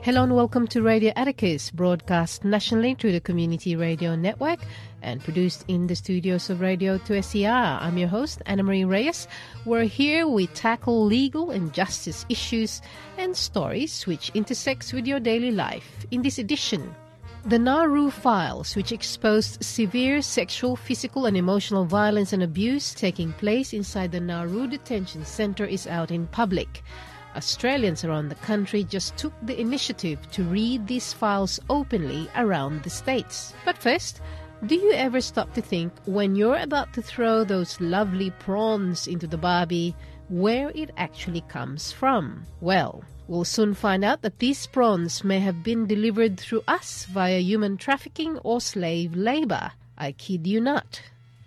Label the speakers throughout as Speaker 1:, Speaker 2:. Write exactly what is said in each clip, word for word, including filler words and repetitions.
Speaker 1: Hello and welcome to Radio Atticus, broadcast nationally through the Community Radio Network and produced in the studios of Radio two S E R. I'm your host, Anna Marie Reyes. We're here, we tackle legal and justice issues and stories which intersects with your daily life. In this edition, the Nauru Files, which exposed severe sexual, physical and emotional violence and abuse taking place inside the Nauru Detention Centre, is out in public. Australians around the country just took the initiative to read these files openly around the States. But first, do you ever stop to think, when you're about to throw those lovely prawns into the barbie, where it actually comes from? Well, we'll soon find out that these prawns may have been delivered through us via human trafficking or slave labor. I kid you not.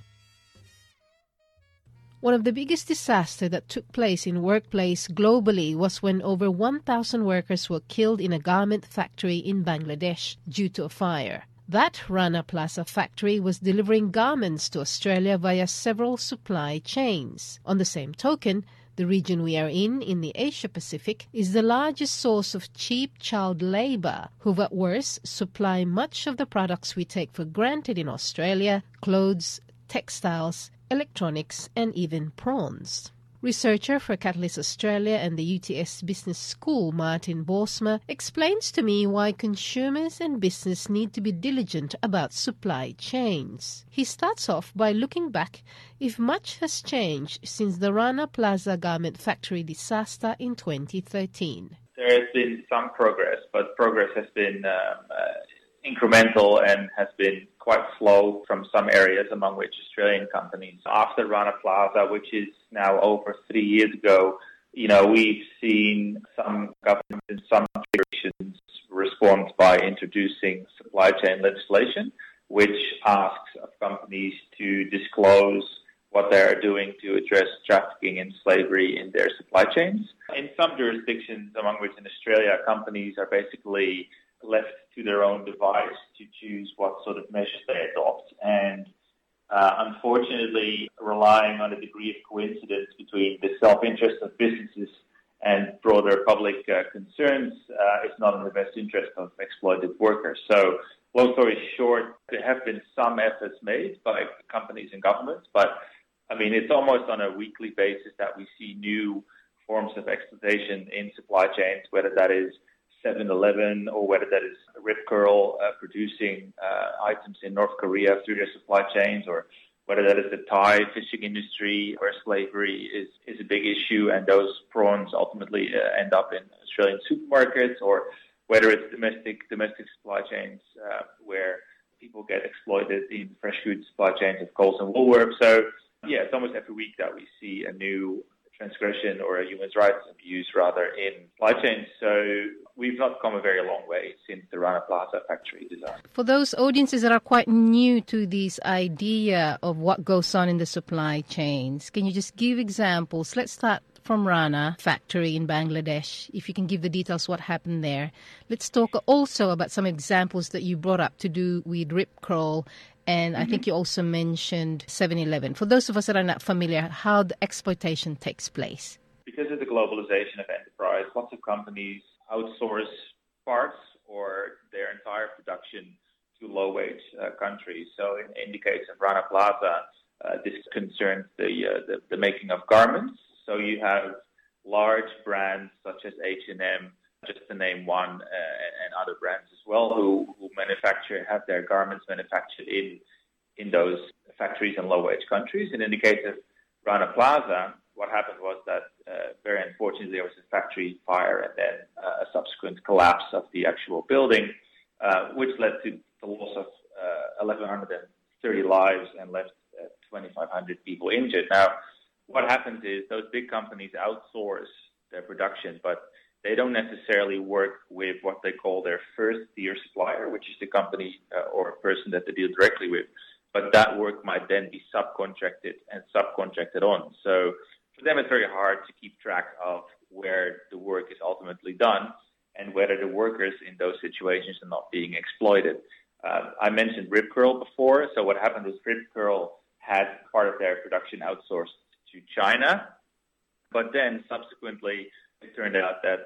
Speaker 1: One of the biggest disasters that took place in workplace globally was when over one thousand workers were killed in a garment factory in Bangladesh due to a fire. That Rana Plaza factory was delivering garments to Australia via several supply chains. On the same token, the region we are in, in the Asia-Pacific, is the largest source of cheap child labor, who at worst supply much of the products we take for granted in Australia: clothes, textiles, electronics, and even prawns. Researcher for Catalyst Australia and the U T S Business School, Martin Boersma, explains to me why consumers and business need to be diligent about supply chains. He starts off by looking back if much has changed since the Rana Plaza garment factory disaster in twenty thirteen.
Speaker 2: There has been some progress, but progress has been um, uh, incremental and has been quite slow from some areas, among which Australian companies. After Rana Plaza, which is now over three years ago, you know, we've seen some governments and some jurisdictions respond by introducing supply chain legislation, which asks of companies to disclose what they are doing to address trafficking and slavery in their supply chains. In some jurisdictions, among which in Australia, companies are basically left to their own device to choose what sort of measures they adopt. And uh, unfortunately, relying on a degree of coincidence between the self-interest of businesses and broader public uh, concerns uh, is not in the best interest of exploited workers. So, long story short, there have been some efforts made by companies and governments, but I mean, it's almost on a weekly basis that we see new forms of exploitation in supply chains, whether that is seven eleven or whether that is Rip Curl uh, producing uh, items in North Korea through their supply chains, or whether that is the Thai fishing industry where slavery is, is a big issue and those prawns ultimately uh, end up in Australian supermarkets, or whether it's domestic domestic supply chains uh, where people get exploited in fresh food supply chains of Coles and Woolworths. So, yeah, it's almost every week that we see a new transgression or a human rights abuse, rather, in supply chains. So we've not come a very long way since the Rana Plaza factory disaster.
Speaker 1: For those audiences that are quite new to this idea of what goes on in the supply chains, can you just give examples? Let's start from Rana factory in Bangladesh. If you can give the details what happened there. Let's talk also about some examples that you brought up to do with Rip Curl. And mm-hmm. I think you also mentioned seven eleven. For those of us that are not familiar, how the exploitation takes place.
Speaker 2: Because of the globalization of enterprise, lots of companies outsource parts or their entire production to low-wage uh, countries. So in, in the case of Rana Plaza, uh, this concerns the, uh, the the making of garments. So you have large brands such as H and M, just to name one, uh, and other brands as well, who, who manufacture, have their garments manufactured in in those factories in low-wage countries. And in the case of Rana Plaza, what happened was that uh, very unfortunately there was a factory fire and then uh, a subsequent collapse of the actual building, uh, which led to the loss of uh, eleven thirty lives and left uh, twenty-five hundred people injured. Now, what happens is those big companies outsource their production, but they don't necessarily work with what they call their first-tier supplier, which is the company uh, or person that they deal directly with. But that work might then be subcontracted and subcontracted on. So for them, it's very hard to keep track of where the work is ultimately done and whether the workers in those situations are not being exploited. Uh, I mentioned Rip Curl before. So what happened was Rip Curl had part of their production outsourced to China, but then subsequently it turned out that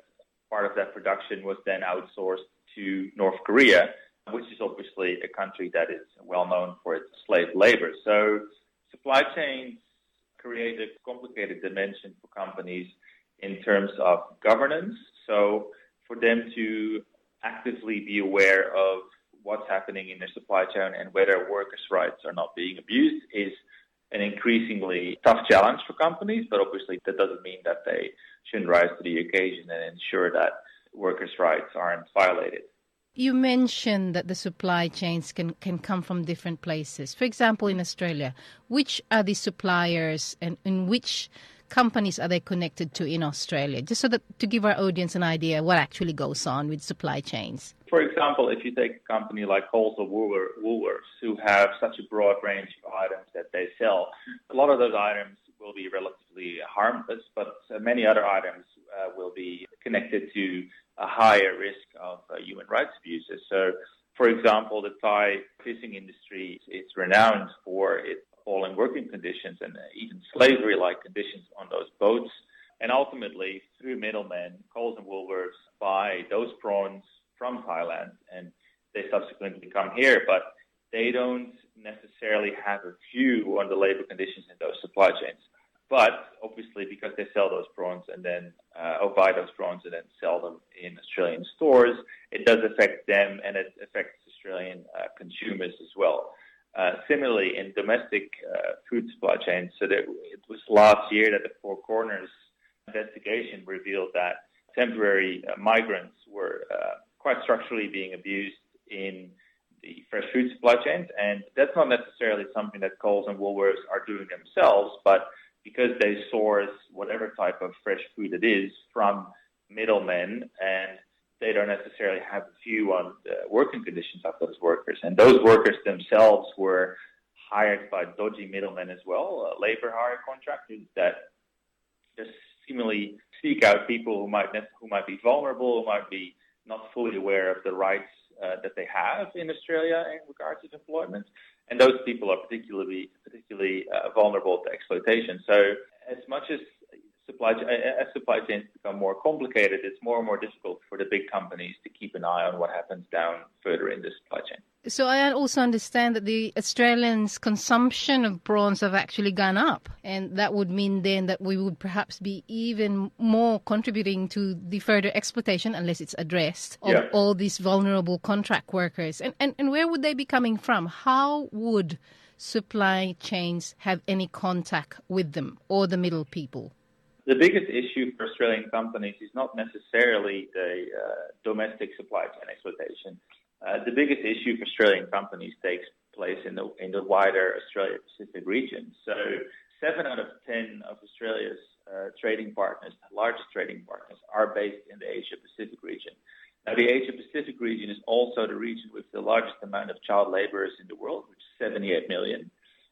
Speaker 2: part of that production was then outsourced to North Korea, which is obviously a country that is well known for its slave labor. So supply chains create a complicated dimension for companies in terms of governance. So for them to actively be aware of what's happening in their supply chain and whether workers' rights are not being abused is an increasingly tough challenge for companies, but obviously that doesn't mean that they shouldn't rise to the occasion and ensure that workers' rights aren't violated.
Speaker 1: You mentioned that the supply chains can, can come from different places. For example, in Australia, which are the suppliers and in which companies are they connected to in Australia? Just so that to give our audience an idea what actually goes on with supply chains.
Speaker 2: For example, if you take a company like Coles or Woolworths, who have such a broad range of items that they sell, a lot of those items will be relatively harmless, but many other items uh, will be connected to a higher risk of uh, human rights abuses. So, for example, the Thai fishing industry is renowned for its appalling working conditions and even slavery-like conditions on those boats. And ultimately, through middlemen, Coles and Woolworths buy those prawns from Thailand, and they subsequently come here, but they don't necessarily have a view on the labor conditions in those supply chains. But obviously, because they sell those prawns and then uh, or buy those prawns and then sell them in Australian stores, it does affect them and it affects Australian uh, consumers as well. Uh, similarly, in domestic uh, food supply chains, so that it was last year that the Four Corners investigation revealed that temporary uh, migrants were uh, quite structurally being abused in the fresh food supply chains, and that's not necessarily something that Coles and Woolworths are doing themselves, but because they source whatever type of fresh food it is from middlemen, and they don't necessarily have a view on the working conditions of those workers. And those workers themselves were hired by dodgy middlemen as well, uh, labor hire contractors that just seemingly seek out people who might who might be vulnerable, who might be not fully aware of the rights uh, that they have in Australia in regards to employment. And those people are particularly particularly uh, vulnerable to exploitation. So as much as supply as supply chains become more complicated, it's more and more difficult for the big companies to keep an eye on what happens down further in the supply chain.
Speaker 1: So I also understand that the Australians' consumption of prawns have actually gone up, and that would mean then that we would perhaps be even more contributing to the further exploitation, unless it's addressed, of
Speaker 2: yeah.
Speaker 1: all these vulnerable contract workers. And, and and where would they be coming from? How would supply chains have any contact with them or the middle people?
Speaker 2: The biggest issue for Australian companies is not necessarily the uh, domestic supply chain exploitation. Uh, the biggest issue for Australian companies takes place in the in the wider Australia-Pacific region. So seven out of ten of Australia's uh, trading partners, largest trading partners, are based in the Asia-Pacific region. Now, the Asia-Pacific region is also the region with the largest amount of child laborers in the world, which is seventy-eight million.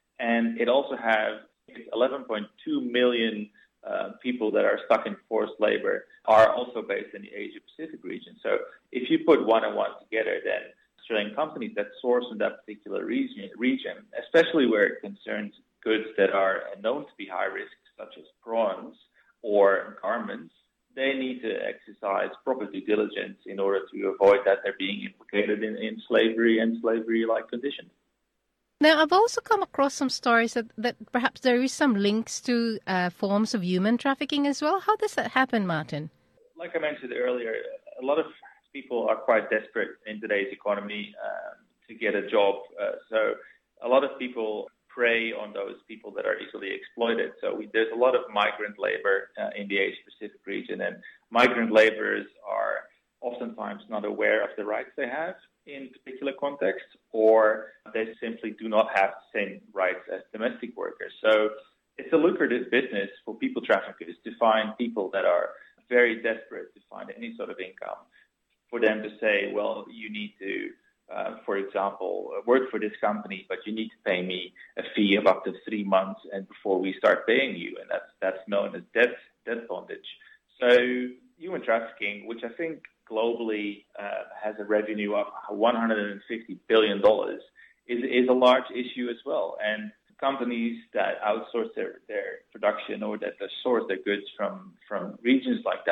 Speaker 2: And it also has eleven point two million Uh, people that are stuck in forced labor are also based in the Asia-Pacific region. So if you put one and one together, then Australian companies that source in that particular region, region, especially where it concerns goods that are known to be high risk, such as prawns or garments, they need to exercise proper due diligence in order to avoid that they're being implicated in, in slavery and slavery-like conditions.
Speaker 1: Now, I've also come across some stories that, that perhaps there is some links to uh, forms of human trafficking as well. How does that happen, Martin?
Speaker 2: Like I mentioned earlier, a lot of people are quite desperate in today's economy um, to get a job. Uh, so a lot of people prey on those people that are easily exploited. So we, there's a lot of migrant labor uh, in the Asia-Pacific region, and migrant laborers are oftentimes not aware of the rights they have in particular contexts, or they simply do not have the same rights as domestic workers. So it's a lucrative business for people traffickers to find people that are very desperate to find any sort of income, for them to say, well, you need to, uh, for example, work for this company, but you need to pay me a fee of up to three months and before we start paying you. And that's that's known as debt, debt bondage. So human trafficking, which I think globally uh, has a revenue of one hundred fifty billion dollars, is, is a large issue as well. And companies that outsource their, their production or that source their goods from, from regions like that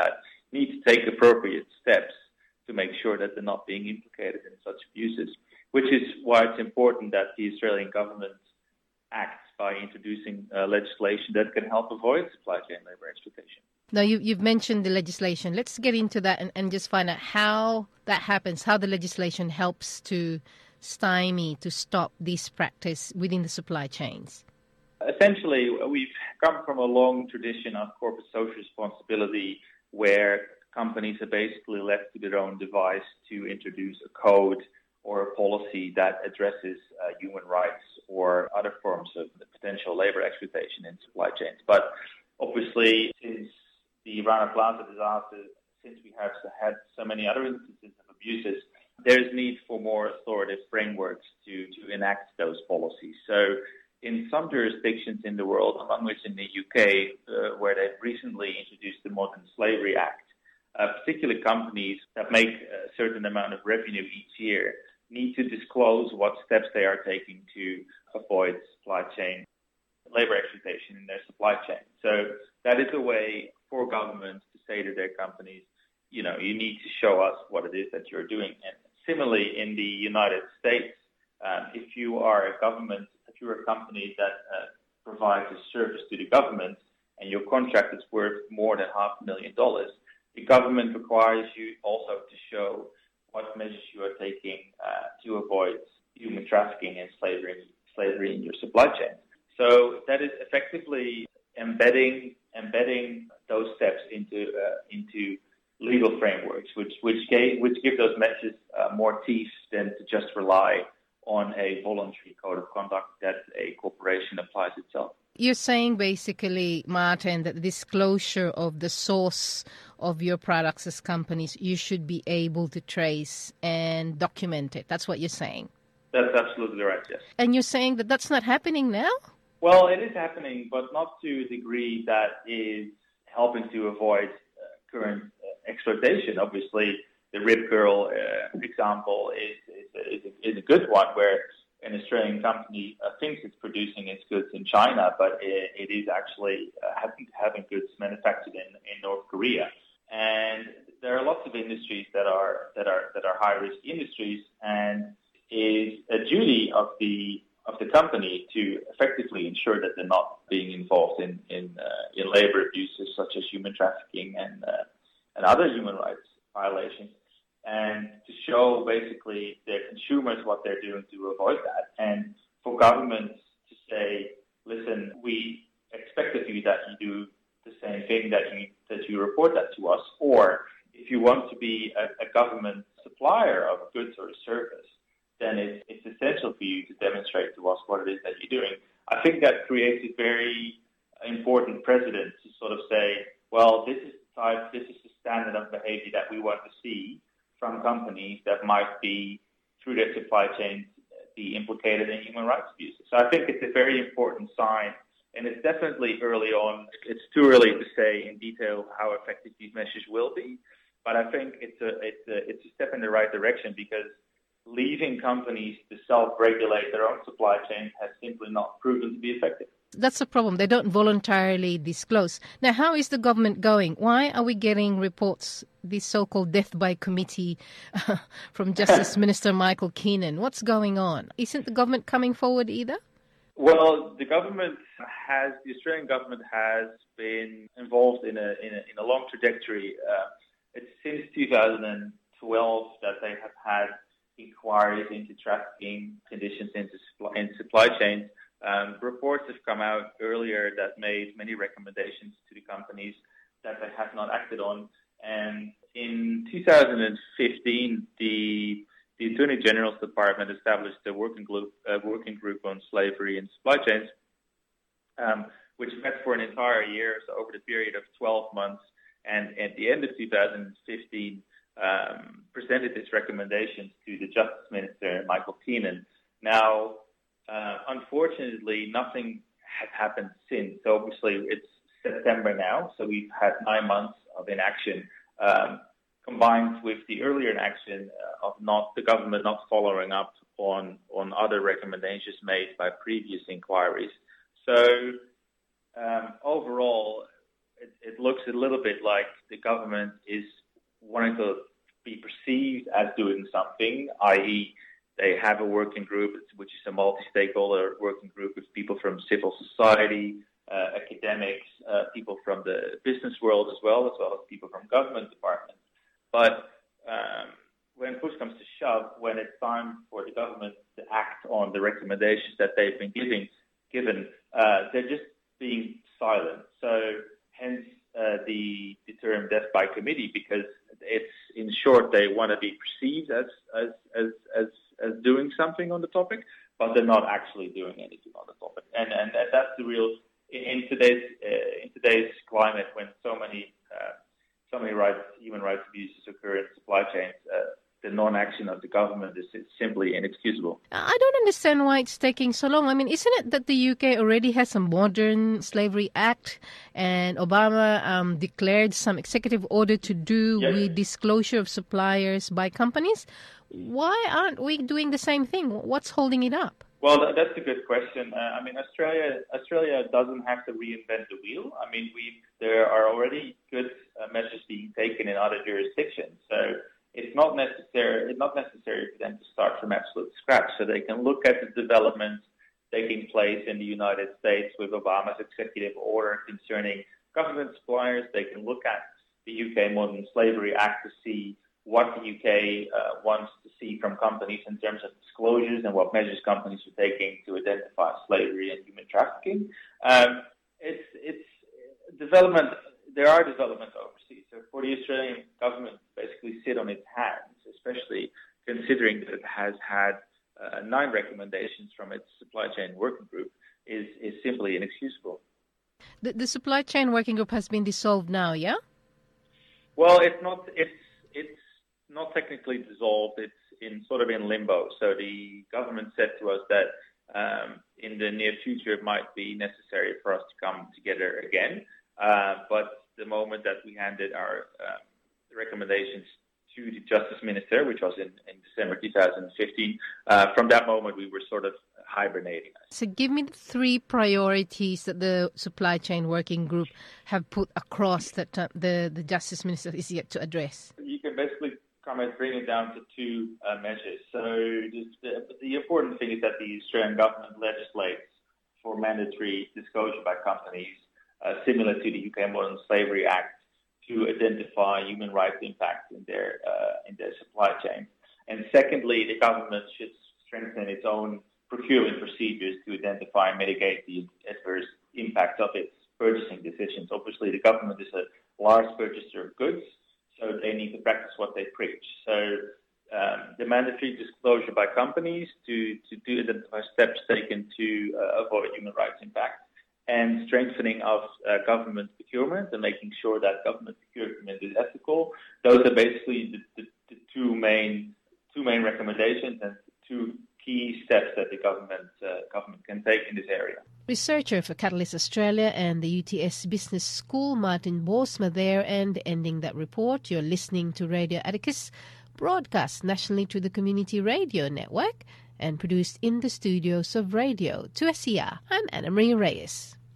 Speaker 2: need to take appropriate steps to make sure that they're not being implicated in such abuses, which is why it's important that the Australian government acts by introducing uh, legislation that can help avoid supply chain labour exploitation.
Speaker 1: Now, you, you've mentioned the legislation. Let's get into that and, and just find out how that happens, how the legislation helps to stymie, to stop this practice within the supply chains.
Speaker 2: Essentially, we've come from a long tradition of corporate social responsibility where companies are basically left to their own device to introduce a code or a policy that addresses uh, human rights or other forms of potential labor exploitation in supply chains. But obviously, since the Rana Plaza disaster, since we have had so many other instances of abuses, there's need for more authoritative frameworks to, to enact those policies. So in some jurisdictions in the world, among which in the U K, uh, where they've recently introduced the Modern Slavery Act, uh, particularly companies that make a certain amount of revenue each year need to disclose what steps they are taking to avoid supply chain labor exploitation in their supply chain. So that is a way for governments to say to their companies, you know, you need to show us what it is that you're doing. And similarly, in the United States, um, if you are a government, if you're a company that uh, provides a service to the government and your contract is worth more than half a million dollars, the government requires you also to show what measures you are taking uh, to avoid human trafficking and slavery, slavery in your supply chain. So that is effectively embedding embedding those steps into uh, into legal frameworks, which which gave, which give those measures uh, more teeth than to just rely on a voluntary code of conduct that a corporation applies itself.
Speaker 1: You're saying basically, Martin, that the disclosure of the source of your products as companies, you should be able to trace and document it. That's what you're saying.
Speaker 2: That's absolutely right, yes.
Speaker 1: And you're saying that that's not happening now?
Speaker 2: Well, it is happening, but not to a degree that is helping to avoid uh, current uh, exploitation. Obviously, the Rip Curl uh, example is, is, is, a, is a good one where an Australian company uh, thinks it's producing its goods in China, but it, it is actually uh, having, having goods manufactured in, in North Korea. And there are lots of industries that are that are that are high risk industries, and is a duty of the of the company to effectively ensure that they're not being involved in in, uh, in labor abuses such as human trafficking and uh, and other human rights violations, and to show basically their consumers what they're doing to avoid that, and for governments to say, listen, we expect of you that you do the same thing, that you that you report that to us, or if you want to be a, a government supplier of goods or a service, then it's, it's essential for you to demonstrate to us what it is that you're doing. I think that creates a very important precedent to sort of say, well, this is the type, this is the standard of behavior that we want to see from companies that might be, through their supply chains, be implicated in human rights abuses. So I think it's a very important sign, and it's definitely early on. It's too early to say in detail how effective these measures will be, but I think it's a it's a it's a step in the right direction, because leaving companies to self-regulate their own supply chains has simply not proven to be effective.
Speaker 1: That's the problem. They don't voluntarily disclose. Now, how is the government going? Why are we getting reports, this so-called death by committee uh, from Justice Minister Michael Keenan? What's going on? Isn't the government coming forward either?
Speaker 2: Well, the government has, the Australian government has been involved in a in a, in a long trajectory. Uh, it's since two thousand twelve that they have had inquiries into trafficking conditions into supply, in supply chains. Um, reports have come out earlier that made many recommendations to the companies that they have not acted on. And in two thousand fifteen, the the Attorney General's Department established a working group, uh, working group on slavery and supply chains, um, which met for an entire year, so over the period of twelve months. And at the end of two thousand fifteen, um, presented its recommendations to the Justice Minister, Michael Keenan. Now, uh, unfortunately, nothing has happened since. So obviously, it's September now, so we've had nine months of inaction, um, combined with the earlier inaction of not the government not following up on on other recommendations made by previous inquiries. So um, overall, it, it looks a little bit like the government is wanting to be perceived as doing something, that is, they have a working group, which is a multi-stakeholder working group with people from civil society, uh, academics, uh, people from the business world as well, as well as people from government departments. But um, when push comes to shove, when it's time for the government to act on the recommendations that they've been giving, given, uh, they're just being silent. So hence uh, the, the term death by committee, because it's, in short, they want to be perceived as, as, as, as as doing something on the topic, but they're not actually doing anything on the topic. And and that's the real in, in today's uh, in today's climate, when so many uh, so many rights, human rights abuses occur in supply chains. Uh, the non-action of the government is, is simply inexcusable.
Speaker 1: I don't understand why it's taking so long. I mean, isn't it that the U K already has a modern slavery act, and Obama um, declared some executive order to do
Speaker 2: yes.
Speaker 1: with disclosure of suppliers by companies? Why aren't we doing the same thing? What's holding it up?
Speaker 2: Well, that's a good question. Uh, I mean, Australia Australia doesn't have to reinvent the wheel. I mean, we there are already good uh, measures being taken in other jurisdictions. So it's not necessary it's not necessary for them to start from absolute scratch. So they can look at the developments taking place in the United States with Obama's executive order concerning government suppliers. They can look at the U K Modern Slavery Act to see what the U K uh, wants to see from companies in terms of disclosures and what measures companies are taking to identify slavery and human trafficking. Um, it's it's development. There are developments overseas. So for the Australian government to basically sit on its hands, especially considering that it has had uh, nine recommendations from its supply chain working group, is is simply inexcusable.
Speaker 1: The, the supply chain working group has been dissolved now, yeah?
Speaker 2: Well, it's not. It's it's. not technically dissolved, it's in sort of in limbo. So the government said to us that um, in the near future it might be necessary for us to come together again. Uh, but the moment that we handed our um, recommendations to the Justice Minister, which was in, in December two thousand fifteen, uh, from that moment we were sort of hibernating.
Speaker 1: So give me the three priorities that the supply chain working group have put across that uh, the, the Justice Minister is yet to address.
Speaker 2: You can basically bring it down to two uh, measures. So the, the important thing is that the Australian government legislates for mandatory disclosure by companies, uh, similar to the U K Modern Slavery Act, to identify human rights impact in their uh, in their supply chain. And secondly, the government should strengthen its own procurement procedures to identify and mitigate the adverse impact of its purchasing decisions. Obviously, the government is a large purchaser of goods, so they need to practice what they preach. So um, the mandatory disclosure by companies to, to do identify steps taken to uh, avoid human rights impact, and strengthening of uh, government procurement and making sure that government procurement is ethical. Those are basically the, the, the two main two main recommendations and two key steps that the government uh, government can take in this area.
Speaker 1: Researcher for Catalyst Australia and the U T S Business School, Martin Boersma there, and ending that report, you're listening to Radio Atticus, broadcast nationally to the Community Radio Network and produced in the studios of Radio two S E R. I'm Anna Marie Reyes.